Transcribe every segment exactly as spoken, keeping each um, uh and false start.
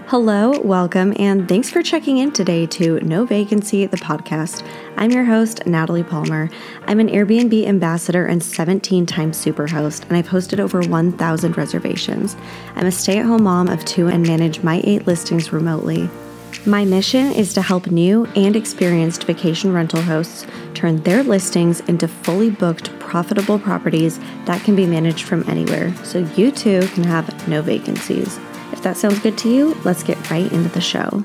Hello, welcome, and thanks for checking in today to No Vacancy, the podcast. I'm your host, Natalie Palmer. I'm an Airbnb ambassador and seventeen-time superhost, and I've hosted over one thousand reservations. I'm a stay-at-home mom of two and manage my eight listings remotely. My mission is to help new and experienced vacation rental hosts turn their listings into fully booked, profitable properties that can be managed from anywhere, so you too can have no vacancies. If that sounds good to you, let's get right into the show.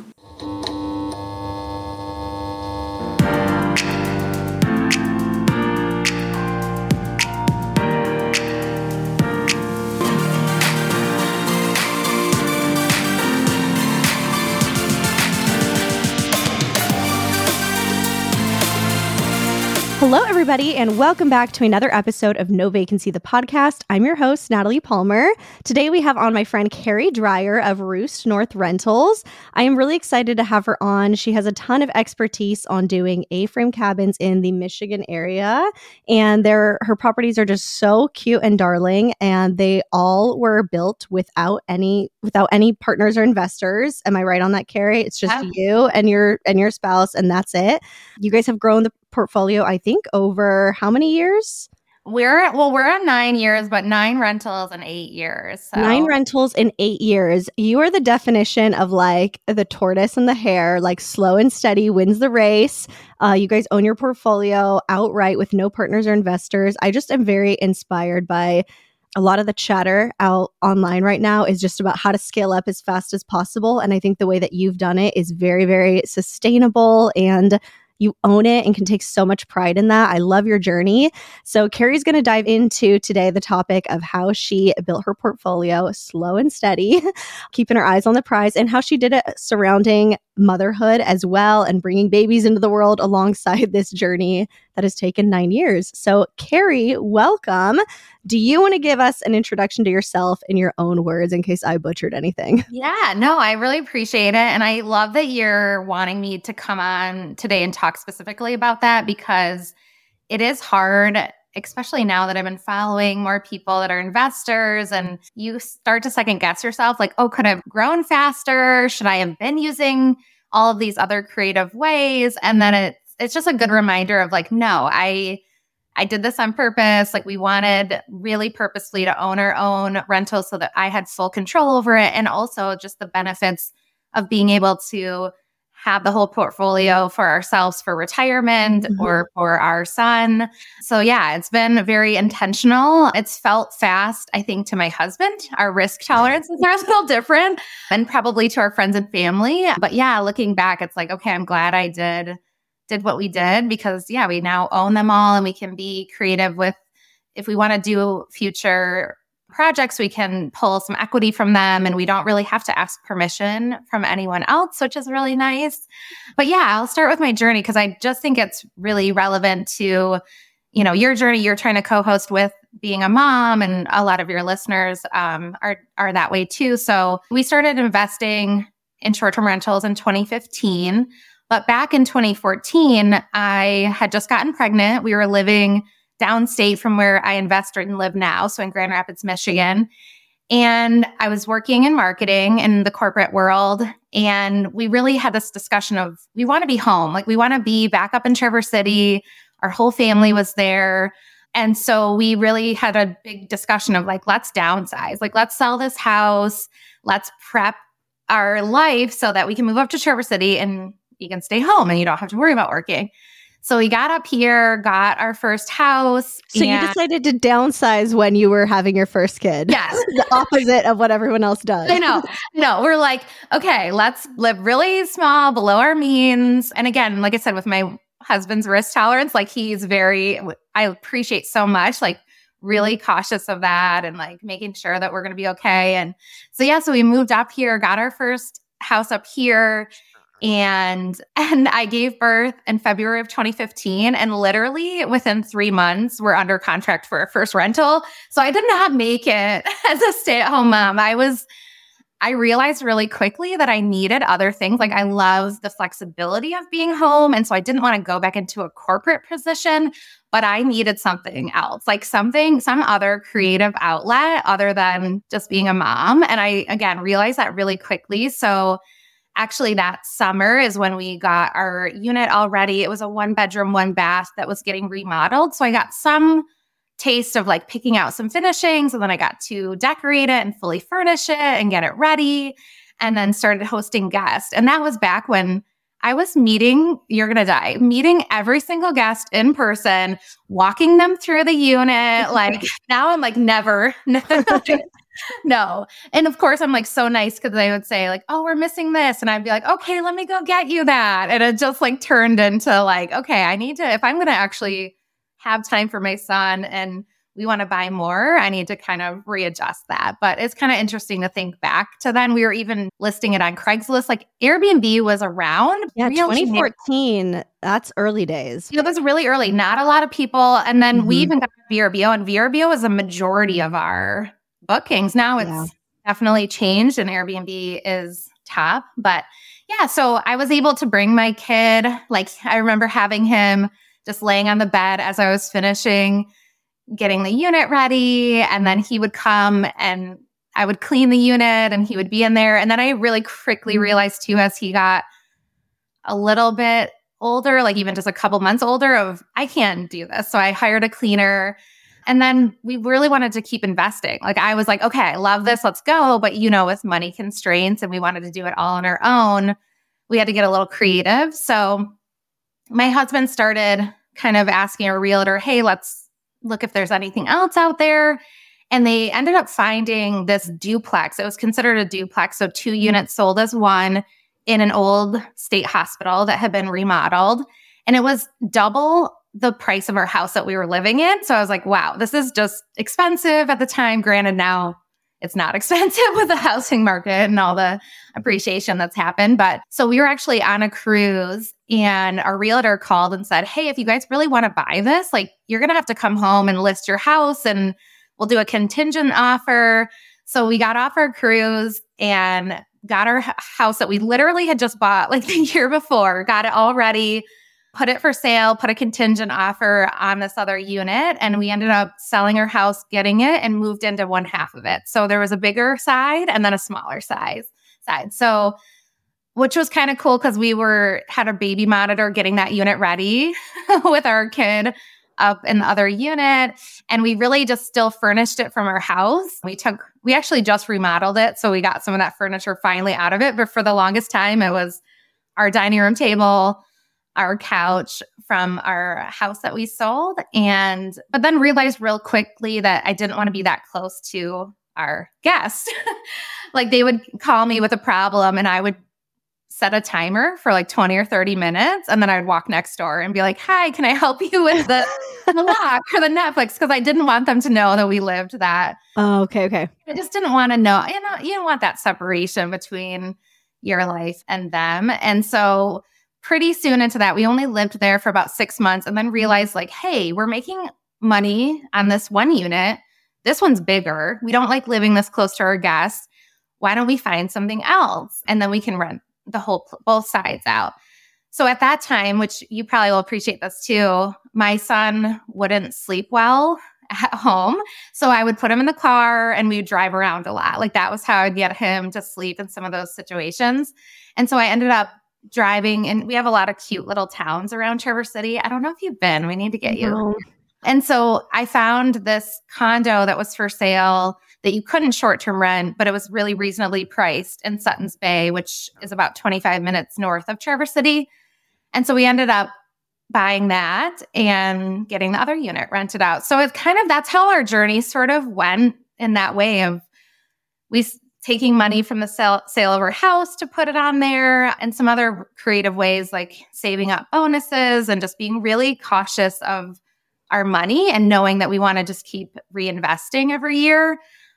Hello, everybody, and welcome back to another episode of No Vacancy, the podcast. I'm your host, Natalie Palmer. Today, we have on my friend Carrie Dreyer of Roost North Rentals. I am really excited to have her on. She has a ton of expertise on doing A-frame cabins in the Michigan area, and their her properties are just so cute and darling, and they all were built without any without any partners or investors. Am I right on that, Carrie? It's just yeah. you and your and your spouse, and that's it. You guys have grown the portfolio, I think, over how many years? We're, well, we're at nine years, but nine rentals in eight years. So. Nine rentals in eight years. You are the definition of like the tortoise and the hare, like slow and steady wins the race. Uh, you guys own your portfolio outright with no partners or investors. I just am very inspired by a lot of the chatter out online right now is just about how to scale up as fast as possible. And I think the way that you've done it is very, very sustainable, and you own it and can take so much pride in that. I love your journey. So Carrie's going to dive into today the topic of how she built her portfolio slow and steady, keeping her eyes on the prize, and how she did it surrounding motherhood as well and bringing babies into the world alongside this journey that has taken nine years. So Carrie, welcome. Do you want to give us an introduction to yourself in your own words in case I butchered anything? Yeah, no, I really appreciate it. And I love that you're wanting me to come on today and talk specifically about that, because it is hard, especially now that I've been following more people that are investors, and you start to second guess yourself, like, oh, could I have grown faster? Should I have been using all of these other creative ways? And then it's it's just a good reminder of like, no, I I did this on purpose. Like, we wanted really purposely to own our own rentals so that I had full control over it, and also just the benefits of being able to have the whole portfolio for ourselves for retirement mm-hmm. or for our son. So yeah, it's been very intentional. It's felt fast, I think, to my husband. Our risk tolerances are a little different, and probably to our friends and family. But yeah, looking back, it's like, okay, I'm glad I did did what we did, because yeah, we now own them all, and we can be creative with, if we want to do future projects, we can pull some equity from them, and we don't really have to ask permission from anyone else, which is really nice. But yeah, I'll start with my journey, because I just think it's really relevant to, you know, your journey. You're trying to co-host with being a mom, and a lot of your listeners um, are are that way too. So we started investing in short-term rentals in twenty fifteen. But back in twenty fourteen, I had just gotten pregnant. We were living downstate from where I invested and live now, so in Grand Rapids, Michigan. And I was working in marketing in the corporate world. And we really had this discussion of, we want to be home. Like, we want to be back up in Traverse City. Our whole family was there. And so we really had a big discussion of like, let's downsize. Like, let's sell this house. Let's prep our life so that we can move up to Traverse City and you can stay home and you don't have to worry about working. So we got up here, got our first house. So you decided to downsize when you were having your first kid. Yes. The opposite of what everyone else does. I know. No, we're like, okay, let's live really small, below our means. And again, like I said, with my husband's risk tolerance, like he's very, I appreciate so much, like really cautious of that and like making sure that we're going to be okay. And so, yeah, so we moved up here, got our first house up here. And and I gave birth in February of twenty fifteen, and literally within three months, we're under contract for our first rental. So I did not make it as a stay-at-home mom. I was I realized really quickly that I needed other things. Like I love the flexibility of being home. And so I didn't want to go back into a corporate position, but I needed something else, like something, some other creative outlet other than just being a mom. And I, again, realized that really quickly. So actually that summer is when we got our unit all ready. It was a one bedroom, one bath that was getting remodeled. So I got some taste of like picking out some finishings, and then I got to decorate it and fully furnish it and get it ready, and then started hosting guests. And that was back when I was meeting, you're going to die, meeting every single guest in person, walking them through the unit. Like now I'm like, never, no. And of course I'm like so nice because they would say like, oh, we're missing this. And I'd be like, okay, let me go get you that. And it just like turned into like, okay, I need to, if I'm going to actually have time for my son and we want to buy more, I need to kind of readjust that. But it's kind of interesting to think back to then. We were even listing it on Craigslist. Like Airbnb was around. Yeah, twenty fourteen. That's early days. It was really early. Not a lot of people. And then Mm-hmm. we even got V R B O, and V R B O is a majority of our bookings. Now it's Yeah. definitely changed, and Airbnb is top. But yeah, so I was able to bring my kid. Like I remember having him just laying on the bed as I was finishing getting the unit ready. And then he would come and I would clean the unit and he would be in there. And then I really quickly realized too, as he got a little bit older, like even just a couple months older, of I can't do this. So I hired a cleaner. And then we really wanted to keep investing. Like I was like, okay, I love this. Let's go. But you know, with money constraints and we wanted to do it all on our own, we had to get a little creative. So my husband started kind of asking a realtor, hey, let's look if there's anything else out there. And they ended up finding this duplex. It was considered a duplex. So two units sold as one in an old state hospital that had been remodeled. And it was double the price of our house that we were living in. So I was like, wow, this is just expensive at the time. Granted, now it's not expensive with the housing market and all the appreciation that's happened. But so we were actually on a cruise and our realtor called and said, hey, if you guys really want to buy this, like you're going to have to come home and list your house and we'll do a contingent offer. So we got off our cruise and got our house that we literally had just bought like the year before, got it all ready, put it for sale, put a contingent offer on this other unit. And we ended up selling our house, getting it, and moved into one half of it. So there was a bigger side and then a smaller size side. So, which was kind of cool because we were had a baby monitor getting that unit ready with our kid up in the other unit. And we really just still furnished it from our house. We took, we actually just remodeled it. So we got some of that furniture finally out of it. But for the longest time, it was our dining room table, our couch from our house that we sold. And, but then realized real quickly that I didn't want to be that close to our guests. Like they would call me with a problem and I would set a timer for like twenty or thirty minutes. And then I'd walk next door and be like, hi, can I help you with the, the lock or the Netflix? Because I didn't want them to know that we lived that. Oh, okay, okay. I just didn't want to know, you know, you don't want that separation between your life and them. And so pretty soon into that, we only lived there for about six months and then realized like, hey, we're making money on this one unit. This one's bigger. We don't like living this close to our guests. Why don't we find something else? And then we can rent the whole, both sides out. So at that time, which you probably will appreciate this too, my son wouldn't sleep well at home. So I would put him in the car and we would drive around a lot. Like that was how I'd get him to sleep in some of those situations. And so I ended up driving, and we have a lot of cute little towns around Traverse City. I don't know if you've been. We need to get you. No. And so I found this condo that was for sale that you couldn't short-term rent, but it was really reasonably priced in Sutton's Bay, which is about twenty-five minutes north of Traverse City. And so we ended up buying that and getting the other unit rented out. So it's kind of, that's how our journey sort of went in that way of we taking money from the sale, sale of our house to put it on there, and some other creative ways like saving up bonuses and just being really cautious of our money and knowing that we want to just keep reinvesting every year.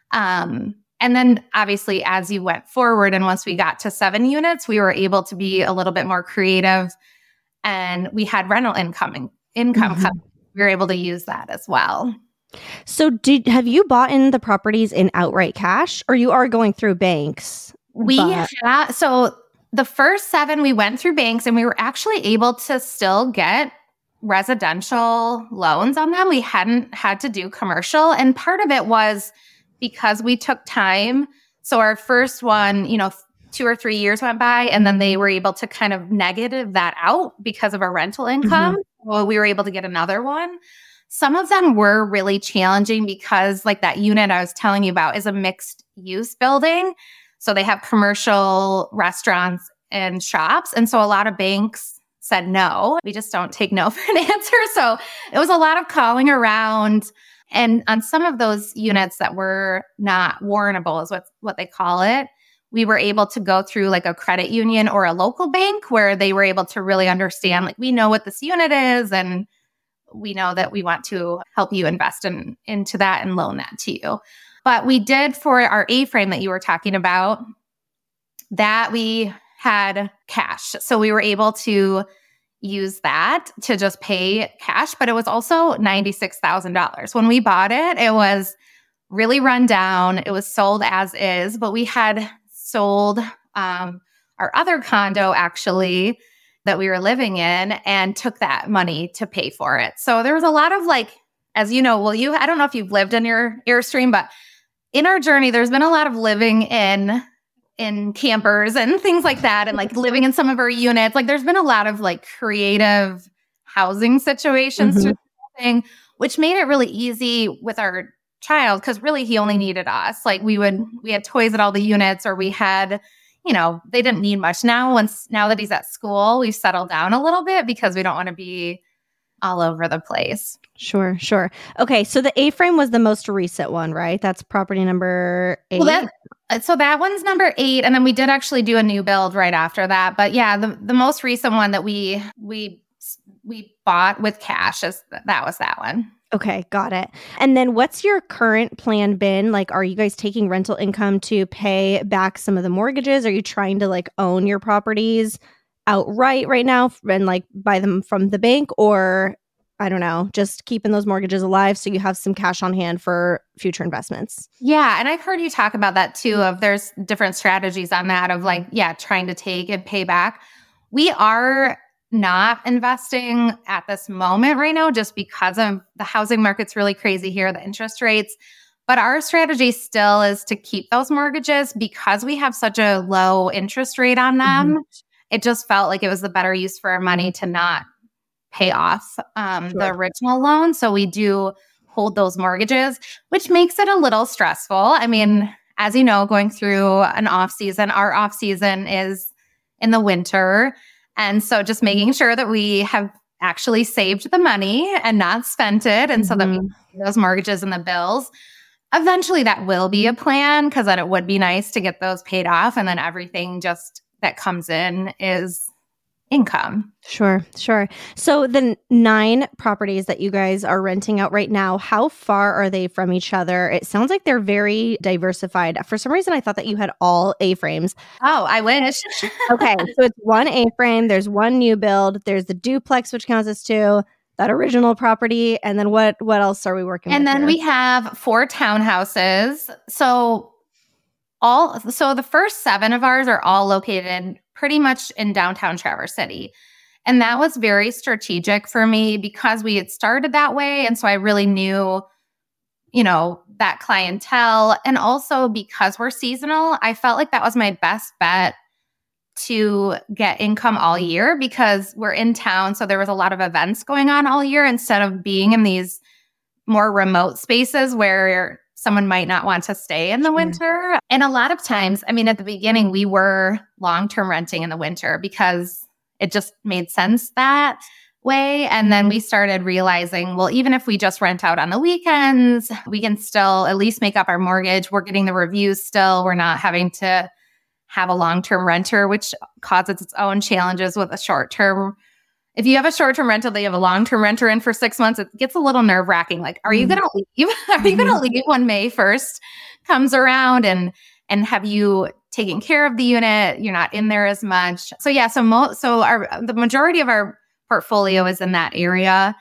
Um, and then obviously as you went forward and once we got to seven units, we were able to be a little bit more creative and we had rental income, income. Mm-hmm. We were able to use that as well. So did have you bought in the properties in outright cash, or you are going through banks? We but- had, so the first seven we went through banks, and we were actually able to still get residential loans on them. We hadn't had to do commercial. And part of it was because we took time. So our first one, you know, two or three years went by, and then they were able to kind of negative that out because of our rental income. Mm-hmm. Well, we were able to get another one. Some of them were really challenging because like that unit I was telling you about is a mixed use building. So they have commercial restaurants and shops. And so a lot of banks said no. We just don't take no for an answer. So it was a lot of calling around. And on some of those units that were not warrantable is what, what they call it, we were able to go through like a credit union or a local bank where they were able to really understand, like, we know what this unit is and we know that we want to help you invest in, into that and loan that to you. But we did for our A-frame that you were talking about, that we had cash. So we were able to use that to just pay cash, but it was also ninety-six thousand dollars. When we bought it, it was really run down. It was sold as is, but we had sold um, our other condo actually that we were living in and took that money to pay for it. So there was a lot of like, as you know, well, you, I don't know if you've lived in your Airstream, but in our journey, there's been a lot of living in in campers and things like that, and like living in some of our units. Like there's been a lot of like creative housing situations, mm-hmm. thing, which made it really easy with our child because really he only needed us. Like we would, we had toys at all the units, or we had, you know, they didn't need much. Now, once now that he's at school, we've settled down a little bit because we don't want to be all over the place. Sure, sure. Okay, so the A-frame was the most recent one, right? That's property number eight. Well, that, so that one's number eight, and then we did actually do a new build right after that. But yeah, the, the most recent one that we we we bought with cash is that was that one. Okay, got it. And then what's your current plan been? Like, are you guys taking rental income to pay back some of the mortgages? Are you trying to like own your properties outright right now and like buy them from the bank, or I don't know, just keeping those mortgages alive so you have some cash on hand for future investments? Yeah. And I've heard you talk about that too, of there's different strategies on that of like, yeah, trying to take and pay back. We are not investing at this moment right now just because of the housing market's really crazy here, the interest rates. But our strategy still is to keep those mortgages because we have such a low interest rate on them. Mm-hmm. It just felt like it was the better use for our money to not pay off um, sure. the original loan. So we do hold those mortgages, which makes it a little stressful. I mean, as you know, going through an off season, our off season is in the winter. And so just making sure that we have actually saved the money and not spent it. And mm-hmm. so that we pay those mortgages and the bills. Eventually that will be a plan because then it would be nice to get those paid off. And then everything just that comes in is income. Sure, sure. So the nine properties that you guys are renting out right now, how far are they from each other? It sounds like they're very diversified. For some reason, I thought that you had all A-frames. Oh, I wish. Okay, so it's one A-frame, there's one new build, there's the duplex, which counts as two, that original property, and then what what else are we working and with? And then here? we have four townhouses. So all so the first seven of ours are all located pretty much in downtown Traverse City. And that was very strategic for me because we had started that way. And so I really knew, you know, that clientele. And also because we're seasonal, I felt like that was my best bet to get income all year because we're in town. So there was a lot of events going on all year instead of being in these more remote spaces where someone might not want to stay in the winter. And a lot of times, I mean, at the beginning, we were long-term renting in the winter because it just made sense that way. And then we started realizing, well, even if we just rent out on the weekends, we can still at least make up our mortgage. We're getting the reviews still. We're not having to have a long-term renter, which causes its own challenges with a short-term. If you have a short-term rental, they have a long-term renter in for six months, it gets a little nerve-wracking. Like, are you going to leave? Are you going to leave when May first comes around? And and have you taken care of the unit? You're not in there as much. So yeah, so mo- so our the majority of our portfolio is in that area.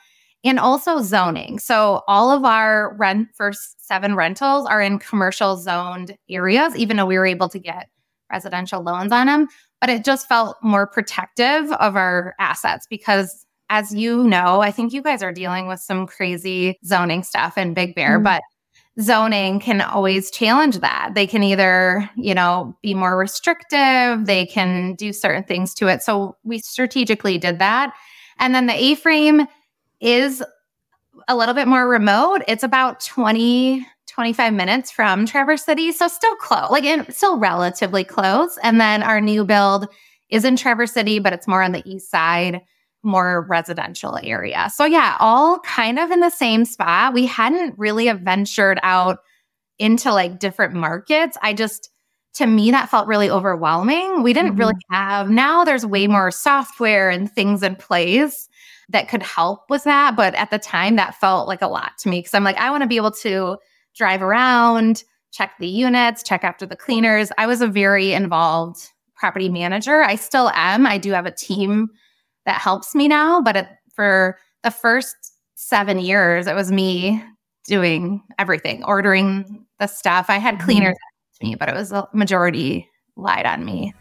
and also zoning. So all of our rent first seven rentals are in commercial zoned areas, even though we were able to get residential loans on them. But it just felt more protective of our assets because, as you know, I think you guys are dealing with some crazy zoning stuff in Big Bear, mm. but zoning can always challenge that. They can either, you know, be more restrictive, they can do certain things to it. So we strategically did that. And then the A-frame is a little bit more remote. It's about twenty, twenty-five minutes from Traverse City. So still close, like in, still relatively close. And then our new build is in Traverse City, but it's more on the east side, more residential area. So yeah, all kind of in the same spot. We hadn't really ventured out into like different markets. I just, to me, that felt really overwhelming. We didn't mm-hmm. really have, now there's way more software and things in place that could help with that. But at the time that felt like a lot to me because I'm like, I want to be able to drive around, check the units, check after the cleaners. I was a very involved property manager. I still am. I do have a team that helps me now. But it, for the first seven years, it was me doing everything, ordering the stuff. I had cleaners mm-hmm. to me, but it was a majority lied on me.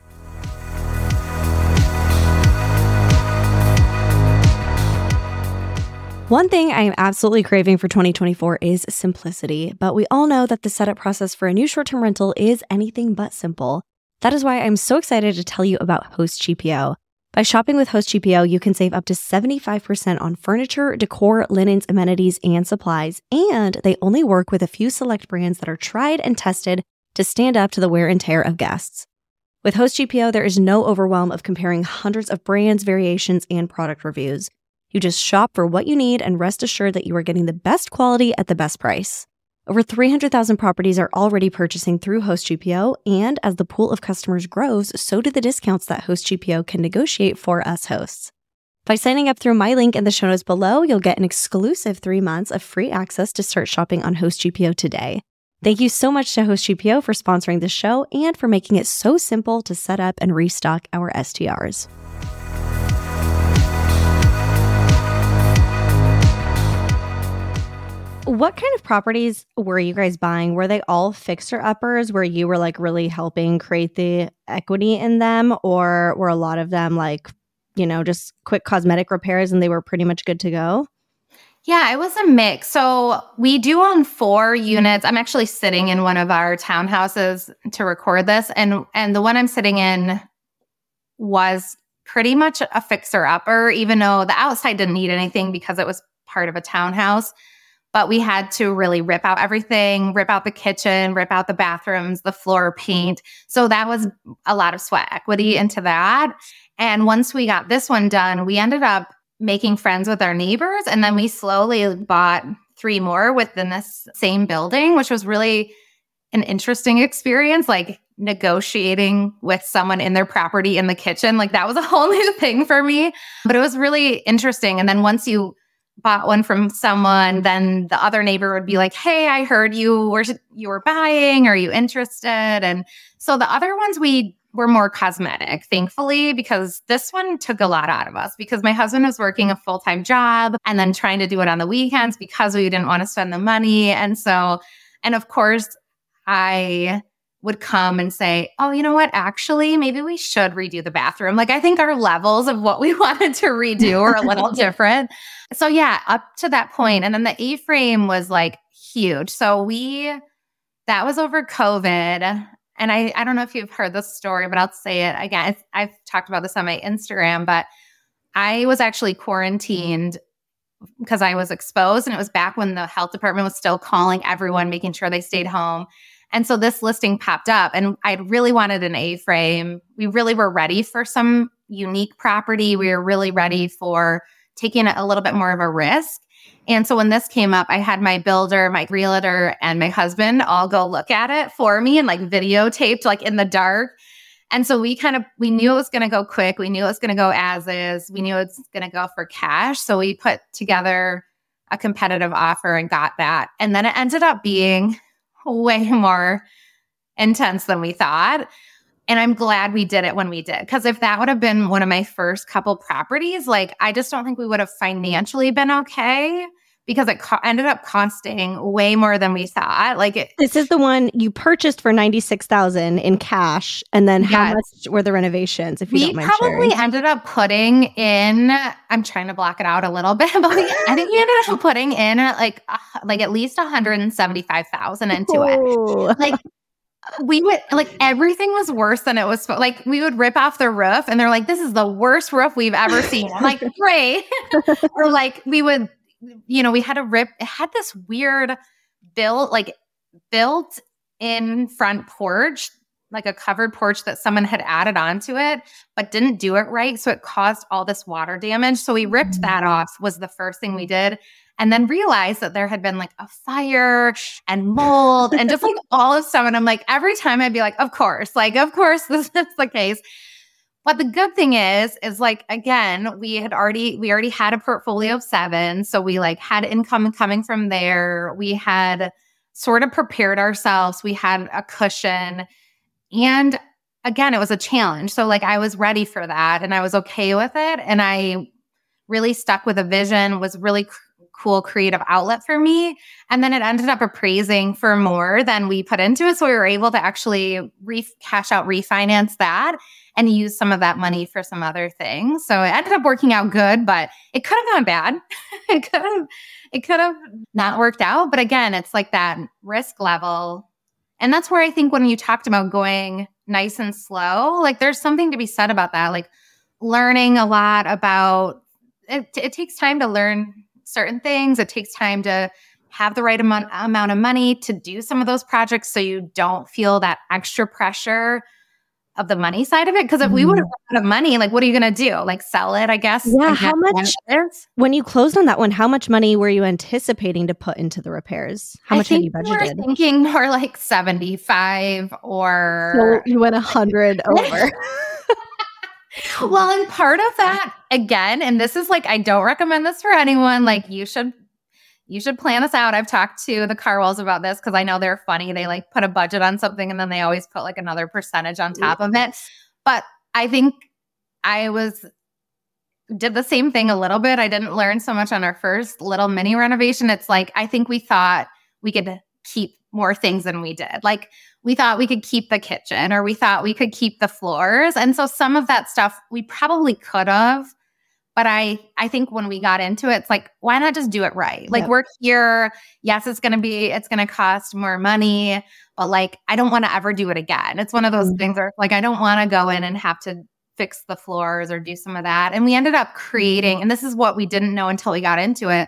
One thing I am absolutely craving for twenty twenty-four is simplicity, but we all know that the setup process for a new short-term rental is anything but simple. That is why I'm so excited to tell you about Host G P O. By shopping with Host G P O, you can save up to seventy-five percent on furniture, decor, linens, amenities, and supplies, and they only work with a few select brands that are tried and tested to stand up to the wear and tear of guests. With Host G P O, there is no overwhelm of comparing hundreds of brands, variations, and product reviews. You just shop for what you need and rest assured that you are getting the best quality at the best price. Over three hundred thousand properties are already purchasing through Host G P O, and as the pool of customers grows, so do the discounts that Host G P O can negotiate for us hosts. By signing up through my link in the show notes below, you'll get an exclusive three months of free access to start shopping on Host G P O today. Thank you so much to Host G P O for sponsoring this show and for making it so simple to set up and restock our S T Rs. What kind of properties were you guys buying? Were they all fixer-uppers where you were like really helping create the equity in them? Or were a lot of them like, you know, just quick cosmetic repairs and they were pretty much good to go? Yeah, it was a mix. So we do own four units. I'm actually sitting in one of our townhouses to record this. And, and the one I'm sitting in was pretty much a fixer-upper, even though the outside didn't need anything because it was part of a townhouse. But we had to really rip out everything, rip out the kitchen, rip out the bathrooms, the floor paint. So that was a lot of sweat equity into that. And once we got this one done, we ended up making friends with our neighbors. And then we slowly bought three more within this same building, which was really an interesting experience, like negotiating with someone in their property in the kitchen. Like that was a whole new thing for me. But it was really interesting. And then once you bought one from someone, then the other neighbor would be like, hey, I heard you were you were buying. Are you interested? And so the other ones we were more cosmetic, thankfully, because this one took a lot out of us because my husband was working a full-time job and then trying to do it on the weekends because we didn't want to spend the money. And so, and of course, I would come and say, oh, you know what? Actually, maybe we should redo the bathroom. Like, I think our levels of what we wanted to redo are a little different. So yeah, up to that point. And then the A-frame was like huge. So we, that was over COVID. And I, I don't know if you've heard this story, but I'll say it again. It's, I've talked about this on my Instagram, but I was actually quarantined because I was exposed. And it was back when the health department was still calling everyone, making sure they stayed home. And so this listing popped up and I really wanted an A-frame. We really were ready for some unique property. We were really ready for taking a little bit more of a risk. And so when this came up, I had my builder, my realtor, and my husband all go look at it for me and like videotaped like in the dark. And so we kind of, we knew it was going to go quick. We knew it was going to go as is. We knew it was going to go for cash. So we put together a competitive offer and got that. And then it ended up being way more intense than we thought. And I'm glad we did it when we did. Because if that would have been one of my first couple properties, like I just don't think we would have financially been okay because it co- ended up costing way more than we thought. Like it, This is the one you purchased for ninety-six thousand in cash. And then how Yes. much were the renovations, if you we don't mind probably sharing? ended up putting in, I'm trying to block it out a little bit, but we, I think we ended up putting in uh, like, uh, like at least one hundred seventy-five thousand into it. Oh. Like we would, like everything was worse than it was. spo- Like we would rip off the roof and they're like, this is the worst roof we've ever seen. I'm like, great. Or like we would, you know, we had to rip, it had this weird built, like built in front porch, like a covered porch that someone had added onto it, but didn't do it right. So it caused all this water damage. So we ripped that off was the first thing we did. And then realized that there had been like a fire and mold and just like all of stuff. And I'm like, every time I'd be like, of course, like, of course, this is the case. But the good thing is, is like, again, we had already, we already had a portfolio of seven. So we like had income coming from there. We had sort of prepared ourselves. We had a cushion. And again, it was a challenge. So like I was ready for that and I was okay with it. And I really stuck with a vision, was really cr- cool creative outlet for me. And then it ended up appraising for more than we put into it. So we were able to actually re- cash out, refinance that and use some of that money for some other things. So it ended up working out good, but it could have gone bad. it could have, it could have not worked out. But again, it's like that risk level. And that's where I think when you talked about going nice and slow, like there's something to be said about that. Like learning a lot about it, it takes time to learn certain things. It takes time to have the right amount, amount of money to do some of those projects so you don't feel that extra pressure of the money side of it. Because if we would have run out of money, like what are you going to do? Like sell it, I guess? Yeah, I how guess much, when you closed on that one, how much money were you anticipating to put into the repairs? How I much had think you we were budgeted? thinking more like seventy-five or... So you went a hundred over. Well, and part of that, again, and this is like, I don't recommend this for anyone. Like you should, you should plan this out. I've talked to the Carwells about this because I know they're funny. They like put a budget on something and then they always put like another percentage on top of it. But I think I was, did the same thing a little bit. I didn't learn so much on our first little mini renovation. It's like, I think we thought we could keep more things than we did. Like we thought we could keep the kitchen or we thought we could keep the floors. And so some of that stuff we probably could have, but I, I think when we got into it, it's like, why not just do it right? Like Yep. we're here. Yes, it's going to be, it's going to cost more money, but like, I don't want to ever do it again. It's one of those Mhm. things where like, I don't want to go in and have to fix the floors or do some of that. And we ended up creating, and this is what we didn't know until we got into it.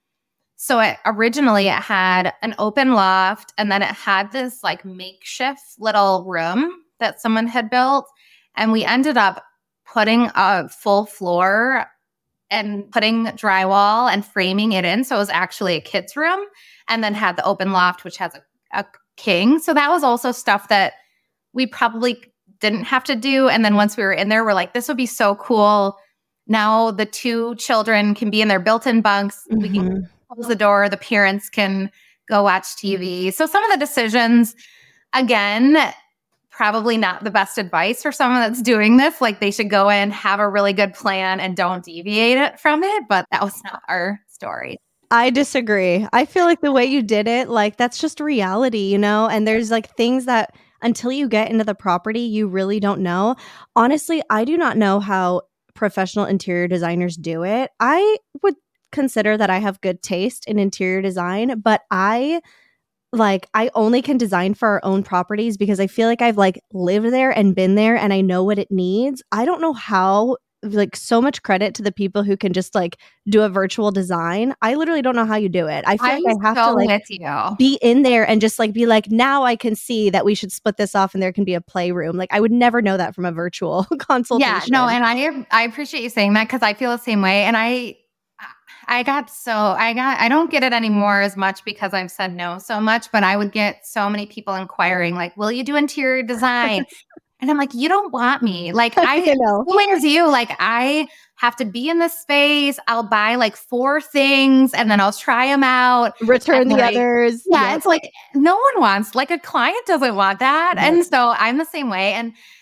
So it, originally it had an open loft and then it had this like makeshift little room that someone had built. And we ended up putting a full floor and putting drywall and framing it in. So it was actually a kid's room and then had the open loft, which has a, a king. So that was also stuff that we probably didn't have to do. And then once we were in there, we're like, this would be so cool. Now the two children can be in their built-in bunks. Mm-hmm. We can close the door. The parents can go watch T V. So some of the decisions, again, probably not the best advice for someone that's doing this. Like they should go in, have a really good plan and don't deviate it from it. But that was not our story. I disagree. I feel like the way you did it, like that's just reality, you know? And there's like things that until you get into the property, you really don't know. Honestly, I do not know how professional interior designers do it. I would consider that I have good taste in interior design, but I like I only can design for our own properties because I feel like I've like lived there and been there and I know what it needs. I don't know how, like so much credit to the people who can just like do a virtual design. I literally don't know how you do it. I feel I'm like I have so to like with you. be in there and just like be like, now I can see that we should split this off and there can be a playroom. Like I would never know that from a virtual consultation. Yeah, no, and I I appreciate you saying that because I feel the same way. And I I got so I got I don't get it anymore as much because I've said no so much, but I would get so many people inquiring, like, will you do interior design? And I'm like, you don't want me. Like I, I know. Same as you. Like I have to be in the space. I'll buy like four things and then I'll try them out. Return the like, others. Yeah, yep. It's like no one wants, like a client doesn't want that. Yep. And so I'm the same way. And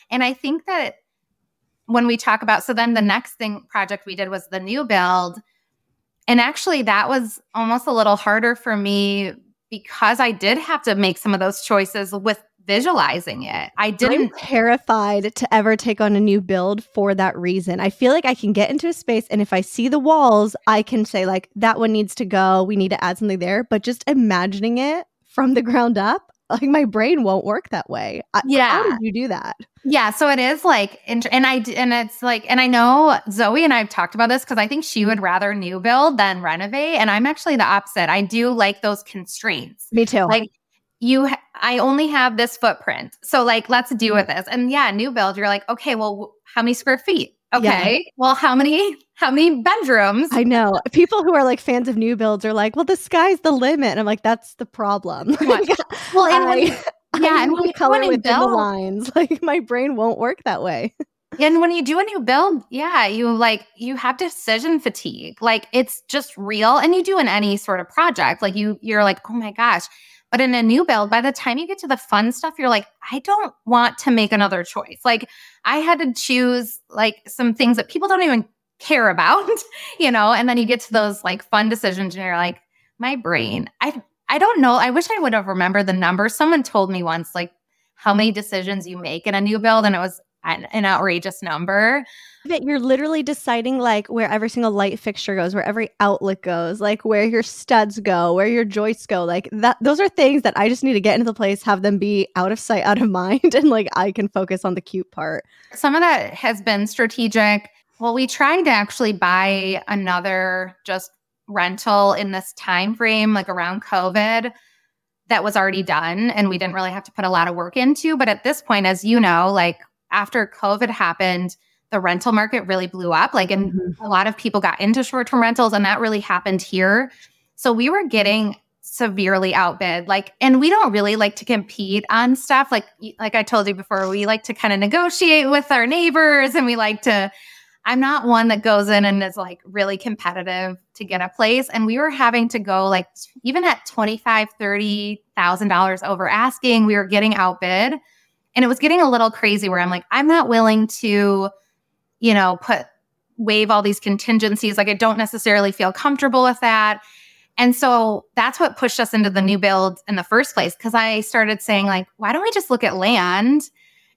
And I think that when we talk about, so then the next thing project we did was the new build. And actually that was almost a little harder for me because I did have to make some of those choices with visualizing it. I didn't. I'm terrified to ever take on a new build for that reason. I feel like I can get into a space and if I see the walls, I can say like, that one needs to go. We need to add something there. But just imagining it from the ground up, like my brain won't work that way. I, Yeah. How did you do that? Yeah. So it is like, and I, and it's like, and I know Zoe and I have talked about this because I think she would rather new build than renovate. And I'm actually the opposite. I do like those constraints. Me too. Like you, ha- I only have this footprint. So like, let's deal with this. And yeah, new build, you're like, okay, well, how many square feet? Okay. Yeah. Well, how many, how many bedrooms? I know. People who are like fans of new builds are like, well, the sky's the limit. And I'm like, that's the problem. Well, and I, when, yeah, I and when you, color when you within build, the lines. Like my brain won't work that way. And when you do a new build, yeah, you like, you have decision fatigue. Like it's just real. And you do in any sort of project, like you, you're like, oh my gosh. But in a new build, by the time you get to the fun stuff, you're like, I don't want to make another choice. Like I had to choose like some things that people don't even care about, you know, and then you get to those like fun decisions and you're like, my brain, I, I don't know. I wish I would have remembered the number. Someone told me once, like how many decisions you make in a new build. And it was an, an outrageous number. That you're literally deciding like where every single light fixture goes, where every outlet goes, like where your studs go, where your joists go, like that. Those are things that I just need to get into the place, have them be out of sight, out of mind, and like I can focus on the cute part. Some of that has been strategic. Well, we tried to actually buy another just rental in this time frame, like around COVID, that was already done, and we didn't really have to put a lot of work into. But at this point, as you know, like after COVID happened, the rental market really blew up. Like, and mm-hmm. a lot of people got into short-term rentals, and that really happened here. So we were getting severely outbid. Like, and we don't really like to compete on stuff. Like, like I told you before, we like to kind of negotiate with our neighbors, and we like to. I'm not one that goes in and is like really competitive to get a place. And we were having to go like even at twenty-five thousand dollars, thirty thousand dollars over asking, we were getting outbid. And it was getting a little crazy where I'm like, I'm not willing to, you know, put waive all these contingencies. Like I don't necessarily feel comfortable with that. And so that's what pushed us into the new build in the first place. Cause I started saying like, why don't we just look at land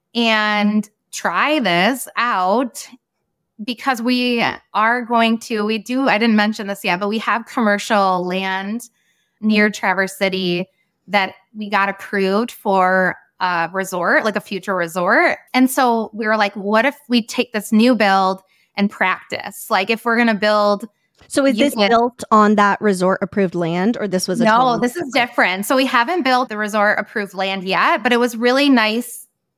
and try this out? Because we are going to, we do, I didn't mention this yet, but we have commercial land near Traverse City that we got approved for a resort, like a future resort. And so we were like, what if we take this new build and practice? Like if we're going to build. So is this built on that resort approved land, or this was a No, this is different. So we haven't built the resort approved land yet, but it was really nice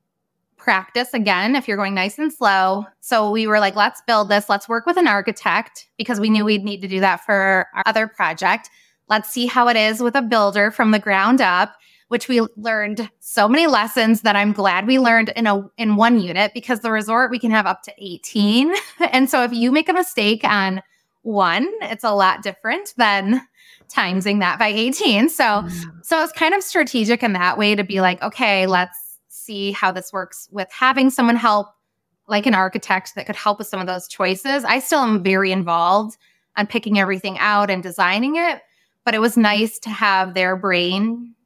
practice again if you're going nice and slow. So we were like, let's build this. Let's work with an architect because we knew we'd need to do that for our other project. Let's see how it is with a builder from the ground up, which we learned so many lessons that I'm glad we learned in a in one unit, because the resort we can have up to eighteen. And so if you make a mistake on one, it's a lot different than timesing that by eighteen. So, mm. so it's kind of strategic in that way to be like, okay, let's see how this works with having someone help, like an architect that could help with some of those choices. I still am very involved on picking everything out and designing it, but it was nice to have their brain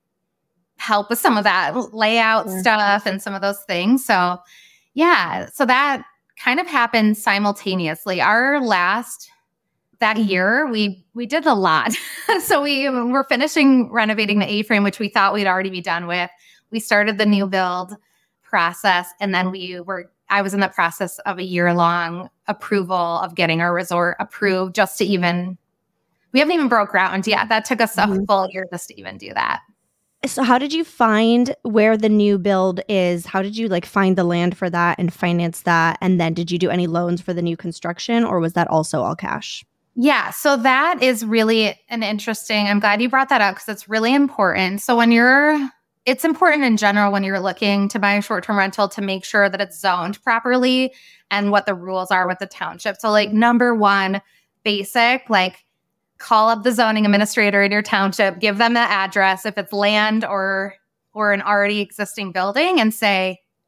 help with some of that layout yeah. stuff and some of those things. So yeah, so that kind of happened simultaneously. Our last, that year, we we did a lot. So we were finishing renovating the A-frame, which we thought we'd already be done with. We started the new build process, and then we were, I was in the process of a year-long approval of getting our resort approved just to even, we haven't even broke ground yet. That took us a mm-hmm. full year just to even do that. So how did you find where the new build is? How did you like find the land for that and finance that? And then did you do any loans for the new construction, or was that also all cash? Yeah, so that is really an interesting, I'm glad you brought that up because it's really important. So when you're, it's important in general when you're looking to buy a short-term rental to make sure that it's zoned properly and what the rules are with the township. So like number one, basic, like call up the zoning administrator in your township, give them the address if it's land or or an already existing building, and say,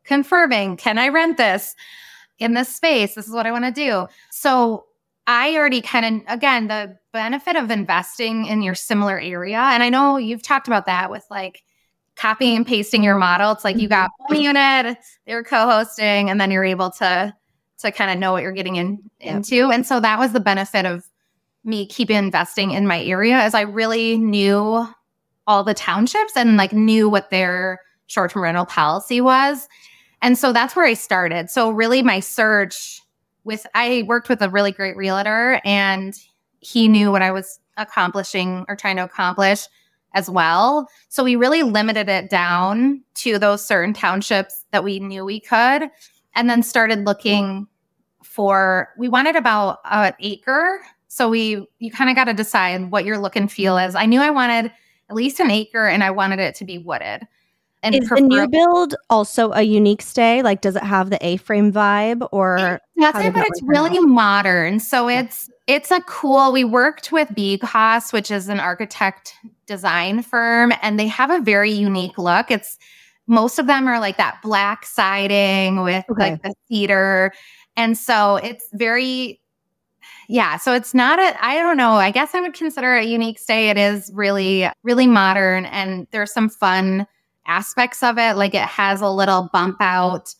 confirming, can I rent this in this space? This is what I want to do. So I already kind of, again, the benefit of investing in your similar area. And I know you've talked about that with like copying and pasting your model. It's like you got one unit, they're co-hosting, and then you're able to, to kind of know what you're getting in, yep. into. And so that was the benefit of me keep investing in my area, as I really knew all the townships and like knew what their short-term rental policy was. And so that's where I started. So really my search with, I worked with a really great realtor, and he knew what I was accomplishing or trying to accomplish as well. So we really limited it down to those certain townships that we knew we could, and then started looking for, we wanted about an acre. So we, you kind of got to decide what your look and feel is. I knew I wanted at least an acre, and I wanted it to be wooded. And is the new build also a unique stay? Like, does it have the A-frame vibe, or? That's it, but it's really out? modern. So it's, it's a cool, we worked with Bieghaus, which is an architect design firm, and they have a very unique look. It's, most of them are like that black siding with okay. like the cedar. And so it's very, yeah, so it's not a, I don't know, I guess I would consider it a unique stay. It is really, really modern, and there's some fun aspects of it. Like it has a little bump out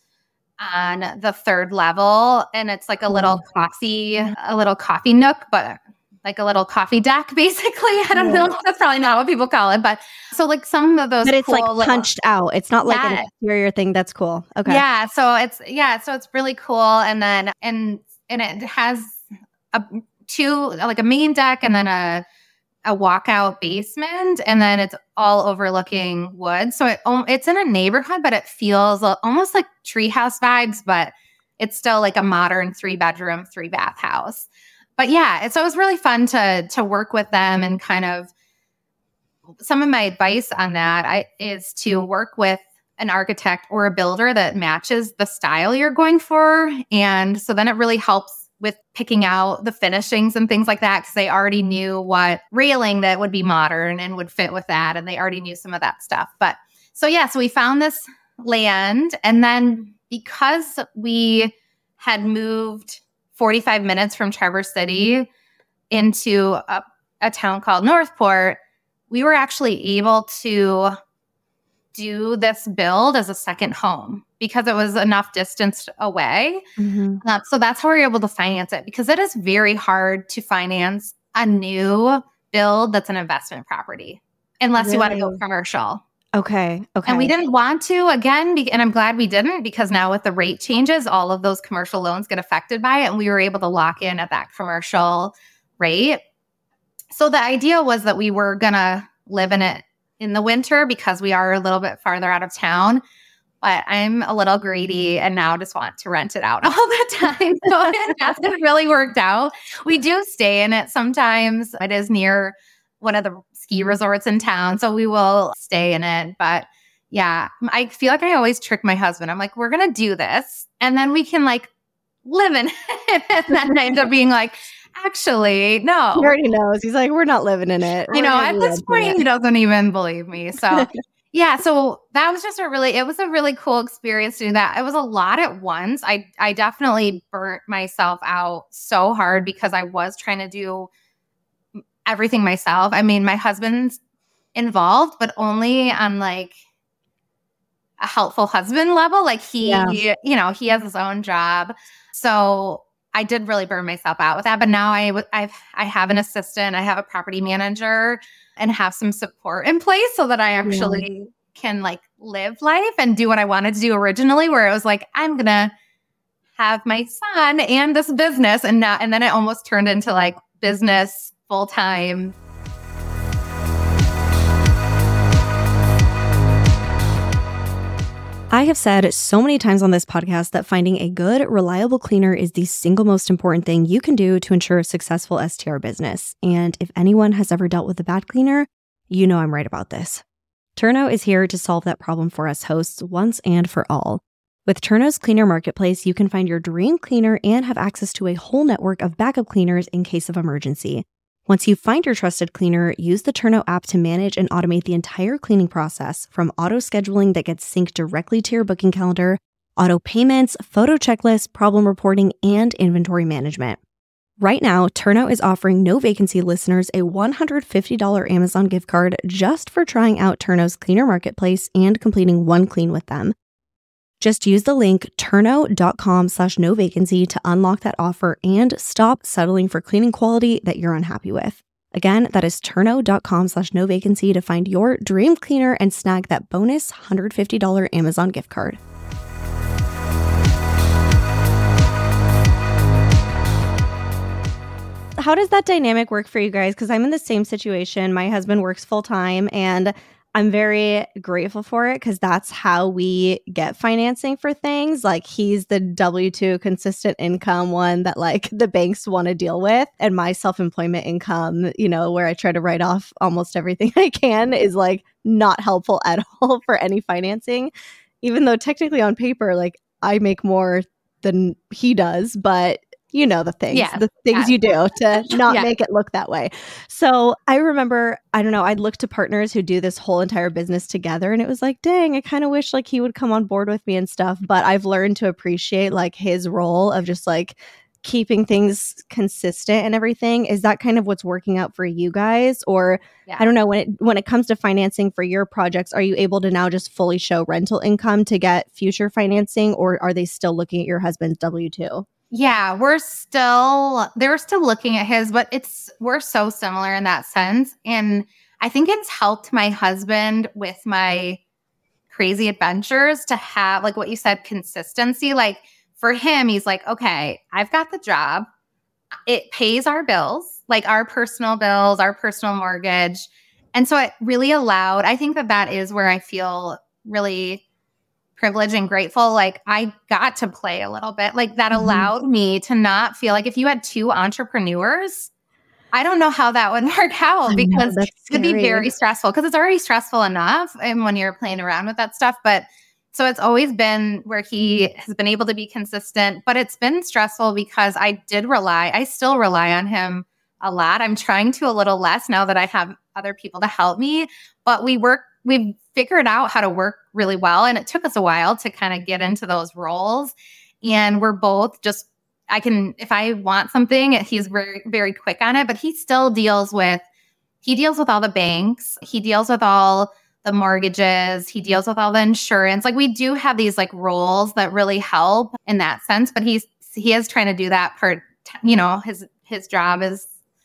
on the third level, and it's like a little coffee, a little coffee nook, but like a little coffee deck, basically. I don't yeah. know. That's probably not what people call it, but so like some of those, but it's cool like little, punched out. It's not like yeah. an exterior thing. That's cool. Okay. Yeah. So it's, yeah. So it's really cool. And then, and, and it has a two, like a main deck, and then a, a walkout basement, and then it's all overlooking wood. So it, it's in a neighborhood, but it feels almost like treehouse vibes, but it's still like a modern three bedroom, three bath house. But yeah, so it was really fun to to work with them, and kind of some of my advice on that I, is to work with an architect or a builder that matches the style you're going for. And so then it really helps with picking out the finishings and things like that, because they already knew what railing that would be modern and would fit with that. And they already knew some of that stuff. But so, yeah, so we found this land. And then because we had moved forty-five minutes from Traverse City into a, a town called Northport, we were actually able to do this build as a second home because it was enough distance away. Mm-hmm. Uh, so that's how we were able to finance it, because it is very hard to finance a new build that's an investment property unless really? you want to go commercial. Okay. Okay. And we didn't want to, again, be, and I'm glad we didn't, because now with the rate changes, all of those commercial loans get affected by it. And we were able to lock in at that commercial rate. So the idea was that we were going to live in it in the winter because we are a little bit farther out of town. But I'm a little greedy and now just want to rent it out all the time. So it hasn't really worked out. We do stay in it sometimes. It is near one of the ski resorts in town, so we will stay in it. But yeah, I feel like I always trick my husband. I'm like, we're going to do this, and then we can like live in it. And then I end up being like, actually, no. He already knows. He's like, we're not living in it. You know, at this point, he doesn't even believe me. So yeah, so that was just a really, it was a really cool experience to do that. It was a lot at once. I, I definitely burnt myself out so hard because I was trying to do everything myself. I mean, my husband's involved, but only on like a helpful husband level. Like he, yeah. he, you know, he has his own job. So I did really burn myself out with that. But now I, I've, I have an assistant, I have a property manager, and have some support in place so that I actually yeah. can like live life and do what I wanted to do originally, where it was like, I'm going to have my son and this business. And now, and then it almost turned into like business full time. I have said so many times on this podcast that finding a good, reliable cleaner is the single most important thing you can do to ensure a successful S T R business. And if anyone has ever dealt with a bad cleaner, you know I'm right about this. Turno is here to solve that problem for us hosts once and for all. With Turno's Cleaner Marketplace, you can find your dream cleaner and have access to a whole network of backup cleaners in case of emergency. Once you find your trusted cleaner, use the Turno app to manage and automate the entire cleaning process, from auto scheduling that gets synced directly to your booking calendar auto payments, photo checklists, problem reporting, and inventory management. Right now, Turnout is offering No Vacancy listeners a one hundred fifty dollars Amazon gift card just for trying out Turnout's cleaner marketplace and completing one clean with them. Just use the link turnout.com slash no vacancy to unlock that offer and stop settling for cleaning quality that you're unhappy with. Again, that is turnout.com slash no vacancy to find your dream cleaner and snag that bonus one hundred fifty dollars Amazon gift card. How does that dynamic work for you guys? Because I'm in the same situation. My husband works full time and I'm very grateful for it because that's how we get financing for things. Like he's the W two consistent income one that like the banks want to deal with. And my self-employment income, you know, where I try to write off almost everything I can is like not helpful at all for any financing. Even though technically on paper, like I make more than he does, but you know, the things, yeah, the things yeah. you do to not yeah. make it look that way. So I remember, I don't know, I'd look to partners who do this whole entire business together and it was like, dang, I kind of wish like he would come on board with me and stuff. But I've learned to appreciate like his role of just like keeping things consistent and everything. Is that kind of what's working out for you guys? Or Yeah. I don't know, when it when it comes to financing for your projects, are you able to now just fully show rental income to get future financing, or are they still looking at your husband's W two? Yeah, we're still, they're still looking at his, but it's, we're so similar in that sense. And I think it's helped my husband with my crazy adventures to have, like what you said, consistency. Like for him, he's like, okay, I've got the job. It pays our bills, like our personal bills, our personal mortgage. And so it really allowed, I think that that is where I feel really privileged and grateful. Like I got to play a little bit. Like that Mm-hmm. allowed me to not feel like if you had two entrepreneurs, I don't know how that would work out I because know, it would be very stressful because it's already stressful enough and when you're playing around with that stuff. But so it's always been where he has been able to be consistent, but it's been stressful because I did rely, I still rely on him a lot. I'm trying to a little less now that I have other people to help me, but we work, we've figured out how to work really well. And it took us a while to kind of get into those roles. And we're both just, I can, if I want something, he's very, very quick on it, but he still deals with, he deals with all the banks. He deals with all the mortgages. He deals with all the insurance. Like we do have these like roles that really help in that sense, but he's, he is trying to do that part, you know, his, his job is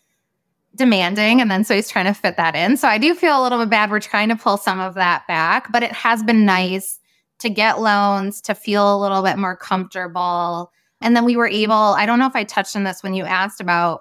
demanding. And then so he's trying to fit that in. So I do feel a little bit bad. We're trying to pull some of that back, but it has been nice to get loans, to feel a little bit more comfortable. And then we were able, I don't know if I touched on this when you asked about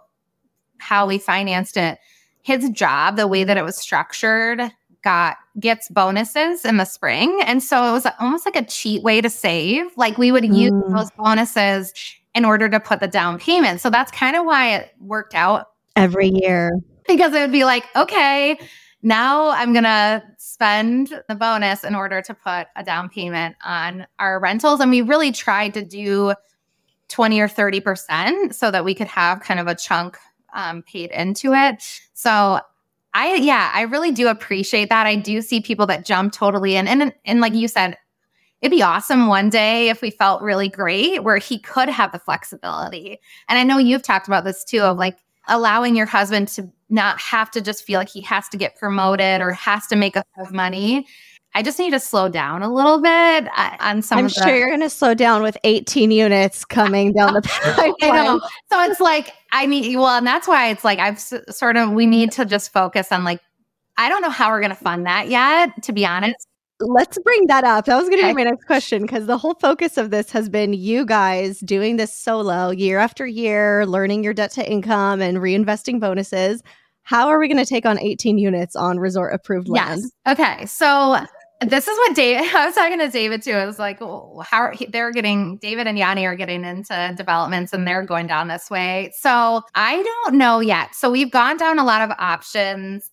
how we financed it. His job, the way that it was structured, got gets bonuses in the spring. And so it was almost like a cheat way to save. Like we would use Mm. those bonuses in order to put the down payment. So that's kind of why it worked out Every year. because it would be like, okay, now I'm going to spend the bonus in order to put a down payment on our rentals. And we really tried to do twenty or thirty percent so that we could have kind of a chunk um, paid into it. So I, yeah, I really do appreciate that. I do see people that jump totally in. And, and like you said, it'd be awesome one day if we felt really great where he could have the flexibility. And I know you've talked about this too, of like allowing your husband to not have to just feel like he has to get promoted or has to make a ton of money. I just need to slow down a little bit on some I'm of the- sure you're going to slow down with eighteen units coming down the pipeline. I know. So it's like, I need, well, and that's why it's like, I've s- sort of, we need to just focus on like, I don't know how we're going to fund that yet, to be honest. Let's bring that up. That was going to Okay. be my next question because the whole focus of this has been you guys doing this solo year after year, learning your debt to income and reinvesting bonuses. How are we going to take on eighteen units on resort approved land? Yes. Okay. So this is what David, I was talking to David too. I was like, oh, how are, they're getting, David and Yanni are getting into developments and they're going down this way. So I don't know yet. So we've gone down a lot of options.